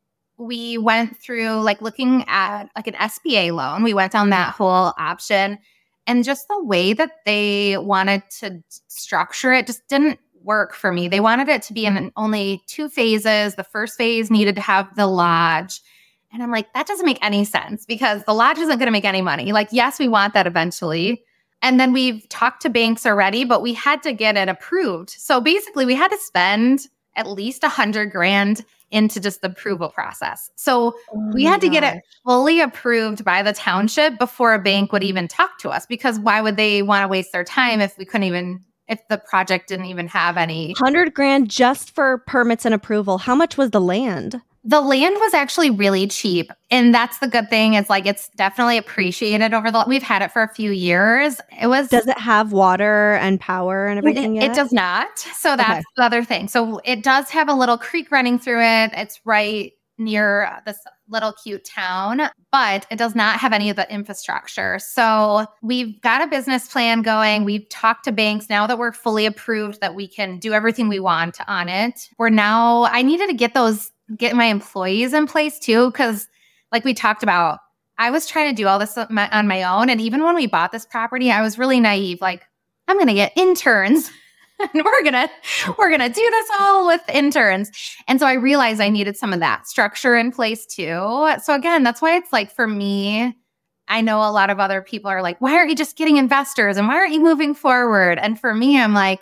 We went through like looking at like an S B A loan. We went down that whole option and just the way that they wanted to structure it just didn't work for me. They wanted it to be in only two phases. The first phase needed to have the lodge. And I'm like, that doesn't make any sense because the lodge isn't going to make any money. Like, yes, we want that eventually, And then we've talked to banks already, but we had to get it approved. So basically we had to spend at least a hundred grand into just the approval process. So Oh we my had to get it gosh. fully approved by the township before a bank would even talk to us, because why would they want to waste their time if we couldn't even, if the project didn't even have any. Hundred grand just for permits and approval. How much was the land? The land was actually really cheap. And that's the good thing, is like it's definitely appreciated over the, we've had it for a few years. It was Does it have water and power and everything It, yet? it does not. So that's Okay. the other thing. So it does have a little creek running through it. It's right near this little cute town, but it does not have any of the infrastructure. So we've got a business plan going. We've talked to banks now that we're fully approved that we can do everything we want on it. We're now, I needed to get those, get my employees in place too, because like we talked about, I was trying to do all this on my, on my own. And even when we bought this property, I was really naive. Like, I'm going to get interns and we're going to, we're going to do this all with interns. And so I realized I needed some of that structure in place too. So again, that's why it's like, for me, I know a lot of other people are like, why aren't you just getting investors? And why aren't you moving forward? And for me, I'm like,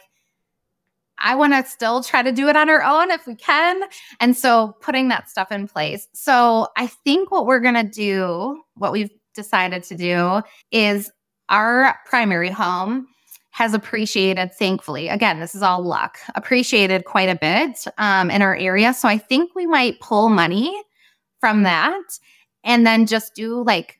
I want to still try to do it on our own if we can. And so putting that stuff in place. So I think what we're going to do, what we've decided to do, is our primary home has appreciated, thankfully. Again, this is all luck, appreciated quite a bit um, in our area. So I think we might pull money from that and then just do like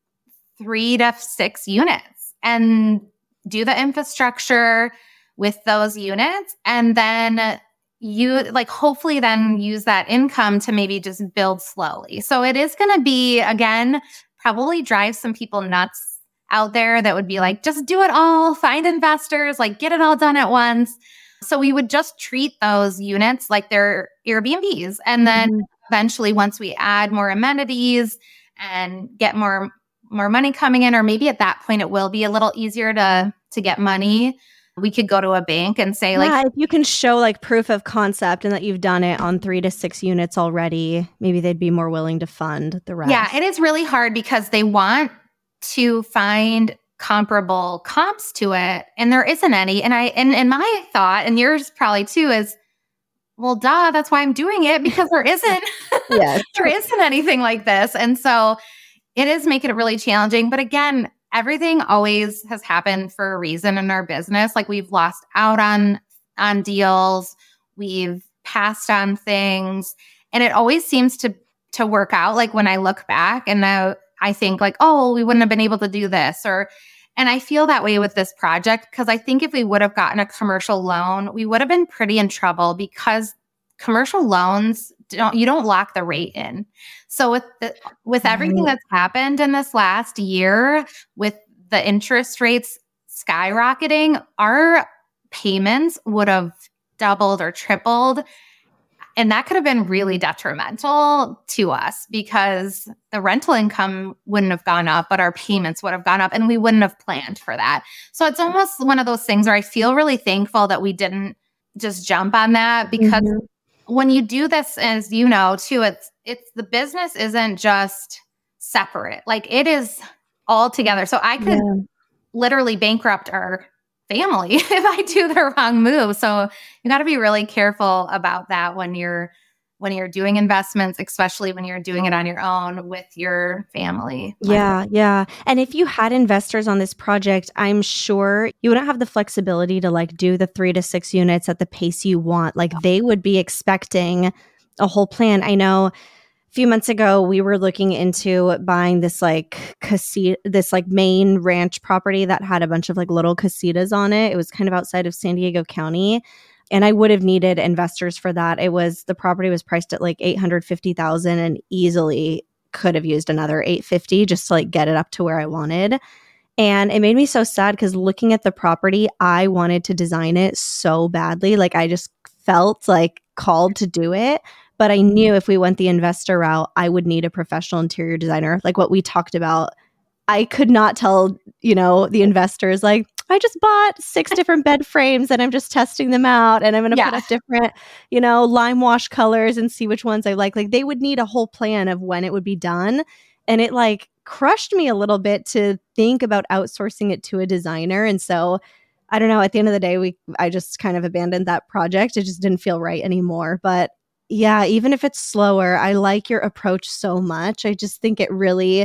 three to six units and do the infrastructure with those units. And then you like hopefully then use that income to maybe just build slowly. So it is going to be, again, probably drive some people nuts out there that would be like, just do it all, find investors, like get it all done at once. So we would just treat those units like they're Airbnbs. And then mm-hmm. eventually once we add more amenities and get more more money coming in, or maybe at that point it will be a little easier to to get money, we could go to a bank and say, like, yeah, if you can show like proof of concept and that you've done it on three to six units already, maybe they'd be more willing to fund the rest. Yeah, it is really hard because they want to find comparable comps to it, and there isn't any. And I and, and my thought, and yours probably too, is, well, duh, that's why I'm doing it, because there isn't yes. there isn't anything like this. And so it is making it really challenging. But again, everything always has happened for a reason in our business. Like we've lost out on on deals, we've passed on things, and it always seems to to work out. Like when I look back and now I think like, oh, we wouldn't have been able to do this, or, and I feel that way with this project, because I think if we would have gotten a commercial loan, we would have been pretty in trouble, because commercial loans don't, you don't lock the rate in. So with the, with everything that's happened in this last year, with the interest rates skyrocketing, our payments would have doubled or tripled. And that could have been really detrimental to us, because the rental income wouldn't have gone up, but our payments would have gone up, and we wouldn't have planned for that. So it's almost one of those things where I feel really thankful that we didn't just jump on that, because mm-hmm. when you do this, as you know, too, it's it's the business isn't just separate. Like it is all together. So I could yeah. literally bankrupt our family if I do the wrong move. So you got to be really careful about that when you're when you're doing investments, especially when you're doing it on your own with your family. Yeah, yeah. And if you had investors on this project, I'm sure you wouldn't have the flexibility to like do the three to six units at the pace you want. Like they would be expecting a whole plan. I know a few months ago, we were looking into buying this like casita, this like main ranch property that had a bunch of like little casitas on it. It was kind of outside of San Diego County. And I would have needed investors for that. It was, the property was priced at like eight hundred fifty thousand dollars and easily could have used another eight hundred fifty thousand dollars just to like get it up to where I wanted. And it made me so sad because looking at the property, I wanted to design it so badly. Like I just felt like called to do it. But I knew if we went the investor route, I would need a professional interior designer. Like what we talked about, I could not tell, you know, the investors like, I just bought six different bed frames and I'm just testing them out and I'm going to yeah. put up different, you know, lime wash colors and see which ones I like. Like they would need a whole plan of when it would be done. And it like crushed me a little bit to think about outsourcing it to a designer. And so I don't know, at the end of the day, we I just kind of abandoned that project. It just didn't feel right anymore. But yeah, even if it's slower, I like your approach so much. I just think it really,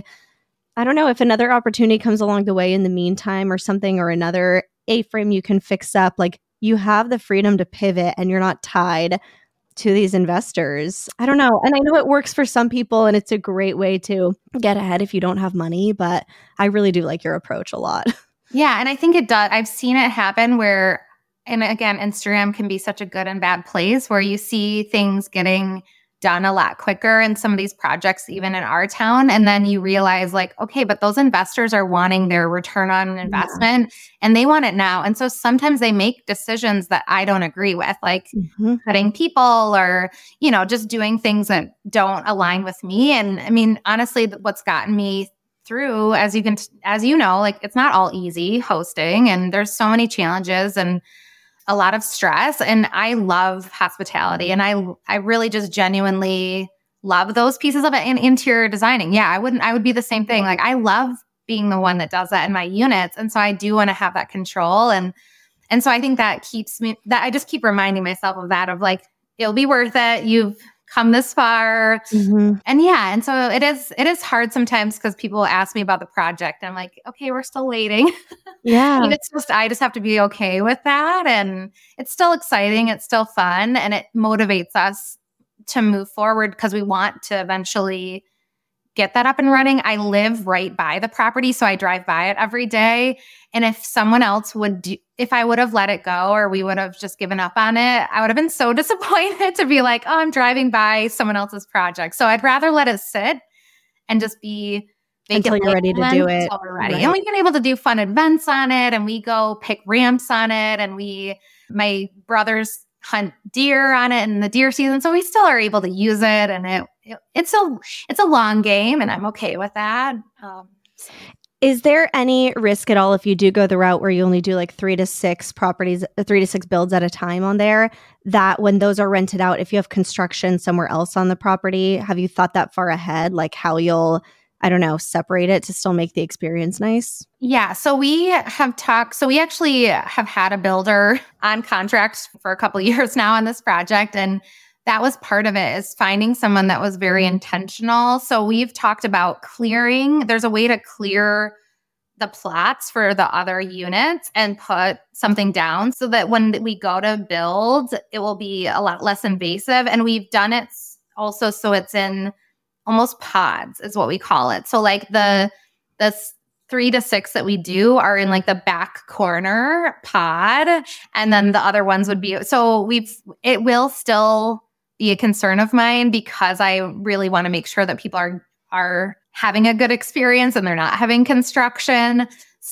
I don't know, if another opportunity comes along the way in the meantime or something, or another A-frame you can fix up, like you have the freedom to pivot and you're not tied to these investors. I don't know. And I know it works for some people and it's a great way to get ahead if you don't have money, but I really do like your approach a lot. Yeah. And I think it does. I've seen it happen where, and again, Instagram can be such a good and bad place where you see things getting done a lot quicker in some of these projects, even in our town. And then you realize like, okay, but those investors are wanting their return on investment yeah. and they want it now. And so sometimes they make decisions that I don't agree with, like mm-hmm. cutting people or, you know, just doing things that don't align with me. And I mean, honestly, what's gotten me through, as you can, as you know, like it's not all easy hosting and there's so many challenges and a lot of stress. And I love hospitality and I, I really just genuinely love those pieces of it in interior designing. Yeah, I wouldn't, I would be the same thing. Like I love being the one that does that in my units. And so I do want to have that control. And, and so I think that keeps me, that I just keep reminding myself of that, of like, it'll be worth it. You've come this far. Mm-hmm. And yeah. And so it is, it is hard sometimes because people ask me about the project and I'm like, okay, we're still waiting. Yeah. And it's just, I just have to be okay with that. And it's still exciting. It's still fun. And it motivates us to move forward because we want to eventually get that up and running. I live right by the property, so I drive by it every day. And if someone else would do, if I would have let it go or we would have just given up on it, I would have been so disappointed to be like, oh, I'm driving by someone else's project. So I'd rather let it sit and just be until you're ready to do it. Ready. Right. And we've been able to do fun events on it and we go pick ramps on it. And we, my brothers hunt deer on it in the deer season. So we still are able to use it. And it, it it's a, it's a long game and I'm okay with that. Um, so. Is there any risk at all if you do go the route where you only do like three to six properties, three to six builds at a time on there, that when those are rented out, if you have construction somewhere else on the property, have you thought that far ahead, like how you'll, I don't know, separate it to still make the experience nice? Yeah. So we have talked, so we actually have had a builder on contract for a couple of years now on this project. And that was part of it, is finding someone that was very intentional. So we've talked about clearing. There's a way to clear the plots for the other units and put something down so that when we go to build, it will be a lot less invasive. And we've done it also so it's in almost pods is what we call it. So like the the three to six that we do are in like the back corner pod, and then the other ones would be, so we've, it will still be a concern of mine because I really want to make sure that people are are having a good experience and they're not having construction.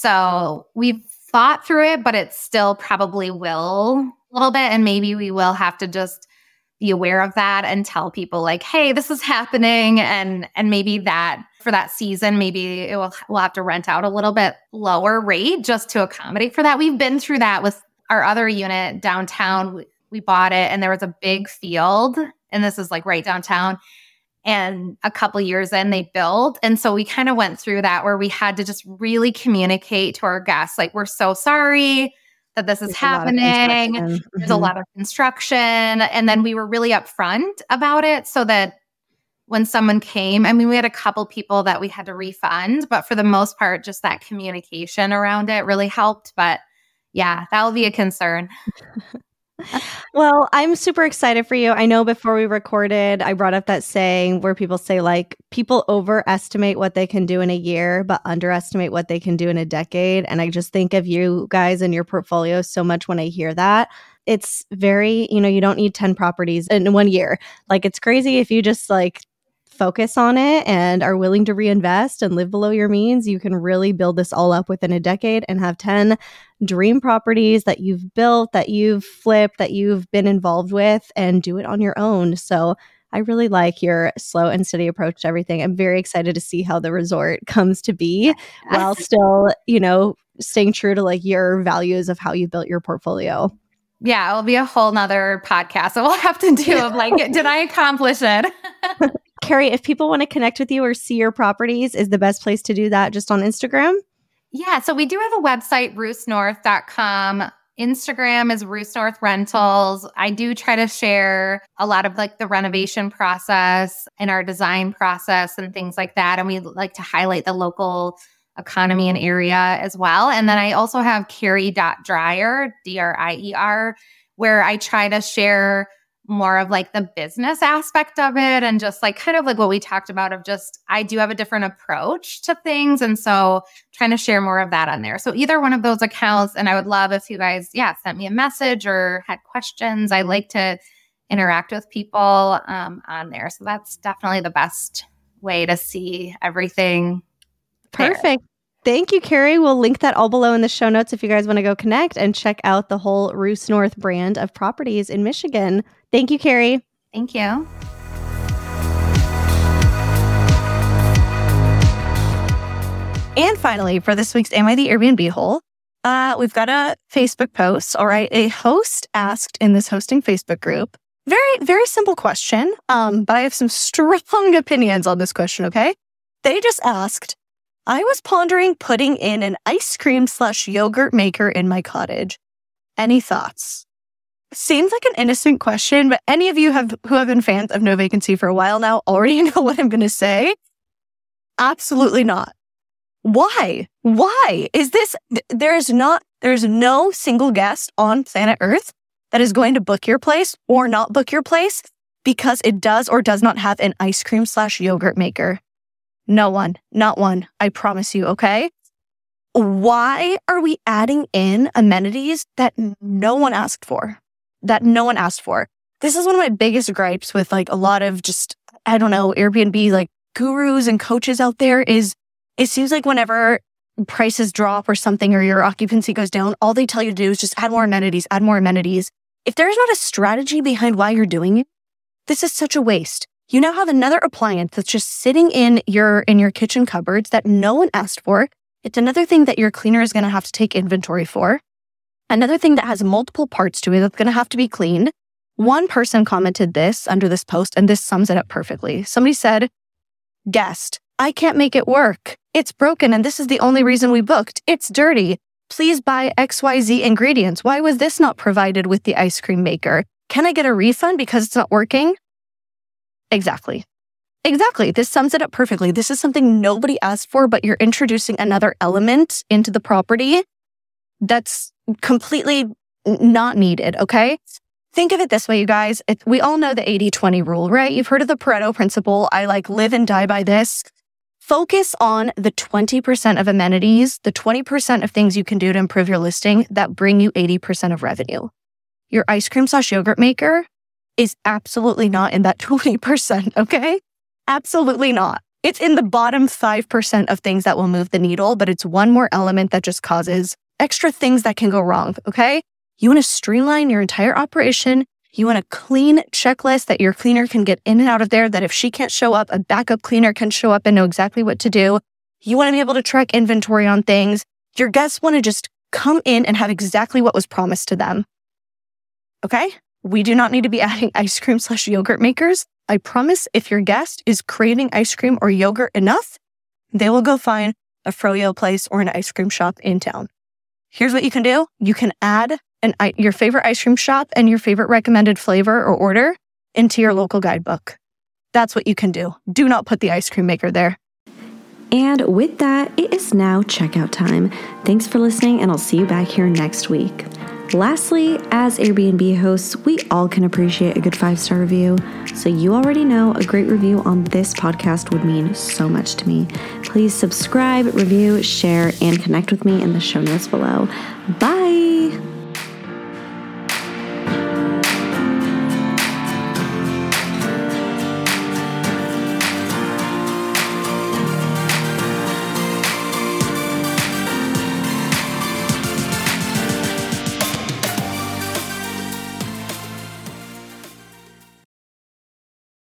So we've thought through it, but it still probably will a little bit. And maybe we will have to just be aware of that and tell people like, hey, this is happening. And and maybe that for that season, maybe it will, we'll have to rent out a little bit lower rate just to accommodate for that. We've been through that with our other unit downtown. We, we bought it and there was a big field, and this is like right downtown. And a couple years in, they built. And so we kind of went through that where we had to just really communicate to our guests, like, we're so sorry that this is There's happening. A mm-hmm. There's a lot of construction. And then we were really upfront about it so that when someone came, I mean, we had a couple people that we had to refund, but for the most part, just that communication around it really helped. But yeah, that will be a concern. Well, I'm super excited for you. I know before we recorded, I brought up that saying where people say like people overestimate what they can do in a year, but underestimate what they can do in a decade. And I just think of you guys and your portfolio so much when I hear that. It's very, you know, you don't need ten properties in one year. Like it's crazy if you just like focus on it and are willing to reinvest and live below your means, you can really build this all up within a decade and have ten dream properties that you've built, that you've flipped, that you've been involved with, and do it on your own. So I really like your slow and steady approach to everything. I'm very excited to see how the resort comes to be while still, you know, staying true to like your values of how you built your portfolio. Yeah, it'll be a whole nother podcast that we'll have to do of like, did I accomplish it? Carrie, if people want to connect with you or see your properties, is the best place to do that just on Instagram? Yeah, so we do have a website, roost north dot com. Instagram is Roost North Rentals. I do try to share a lot of like the renovation process and our design process and things like that. And we like to highlight the local economy and area as well. And then I also have Carrie dot Dreyer, D R I E R, where I try to share more of like the business aspect of it and just like kind of like what we talked about of just, I do have a different approach to things. And so trying to share more of that on there. So either one of those accounts, and I would love if you guys, yeah, sent me a message or had questions. I like to interact with people um, on there. So that's definitely the best way to see everything. Perfect. There. Thank you, Carrie. We'll link that all below in the show notes if you guys want to go connect and check out the whole Roost North brand of properties in Michigan. Thank you, Carrie. Thank you. And finally, for this week's Am I the Airbnb Hole? Uh, we've got a Facebook post. All right. A host asked in this hosting Facebook group, very, very simple question. Um, but I have some strong opinions on this question. Okay. They just asked, I was pondering putting in an ice cream slash yogurt maker in my cottage. Any thoughts? Seems like an innocent question, but any of you have who have been fans of No Vacancy for a while now already know what I'm going to say. Absolutely not. Why? Why is this? There is not, there's no single guest on planet Earth that is going to book your place or not book your place because it does or does not have an ice cream slash yogurt maker. No one, not one. I promise you. Okay. Why are we adding in amenities that no one asked for? That no one asked for. This is one of my biggest gripes with like a lot of just, I don't know, Airbnb like gurus and coaches out there is it seems like whenever prices drop or something or your occupancy goes down, all they tell you to do is just add more amenities, add more amenities. If there's not a strategy behind why you're doing it, this is such a waste. You now have another appliance that's just sitting in your in your kitchen cupboards that no one asked for. It's another thing that your cleaner is going to have to take inventory for. Another thing that has multiple parts to it that's going to have to be cleaned. One person commented this under this post, and this sums it up perfectly. Somebody said, guest, I can't make it work. It's broken, and this is the only reason we booked. It's dirty. Please buy X Y Z ingredients. Why was this not provided with the ice cream maker? Can I get a refund because it's not working? Exactly. Exactly. This sums it up perfectly. This is something nobody asked for, but you're introducing another element into the property that's completely not needed, okay? Think of it this way, you guys. It, we all know the eighty twenty rule, right? You've heard of the Pareto principle. I like live and die by this. Focus on the twenty percent of amenities, the twenty percent of things you can do to improve your listing that bring you eighty percent of revenue. Your ice cream slash yogurt maker is absolutely not in that twenty percent, okay? Absolutely not. It's in the bottom five percent of things that will move the needle, but it's one more element that just causes extra things that can go wrong, okay? You want to streamline your entire operation. You want a clean checklist that your cleaner can get in and out of there, that if she can't show up, a backup cleaner can show up and know exactly what to do. You want to be able to track inventory on things. Your guests want to just come in and have exactly what was promised to them. Okay? We do not need to be adding ice cream slash yogurt makers. I promise if your guest is craving ice cream or yogurt enough, they will go find a froyo place or an ice cream shop in town. Here's what you can do. You can add an, your favorite ice cream shop and your favorite recommended flavor or order into your local guidebook. That's what you can do. Do not put the ice cream maker there. And with that, it is now checkout time. Thanks for listening, and I'll see you back here next week. Lastly, as Airbnb hosts, we all can appreciate a good five-star review. So you already know a great review on this podcast would mean so much to me. Please subscribe, review, share, and connect with me in the show notes below. Bye!